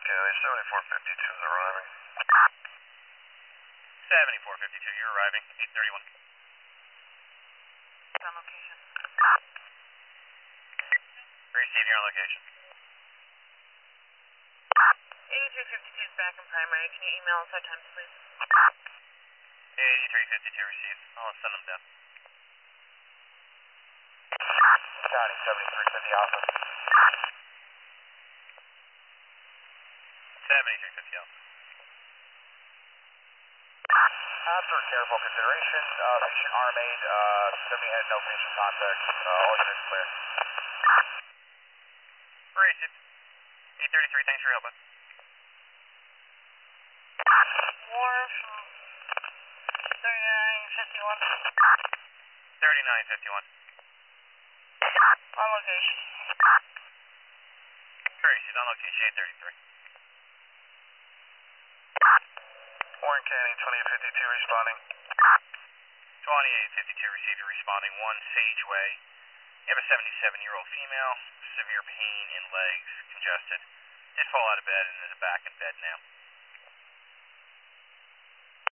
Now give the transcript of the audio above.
County, 7452 is arriving. 7452, you're arriving. 831. On location. Receiving your location. 8352 is back in primary. Can you email us our times, please? 8352 received. I'll send them down. County, 7350 Alpha. 7350 Alpha. After careful consideration, patient RMA'd, 70 had no patient contact, all units clear. Received. 833, thanks for your help, bud. Wharf, 3951. 3951. On location. Received on location, 833. Warren County, 2852 responding. 2852 received, you're responding. 1 Sageway. You have a 77-year-old female, severe pain in legs, congested. Did fall out of bed and is back in bed now.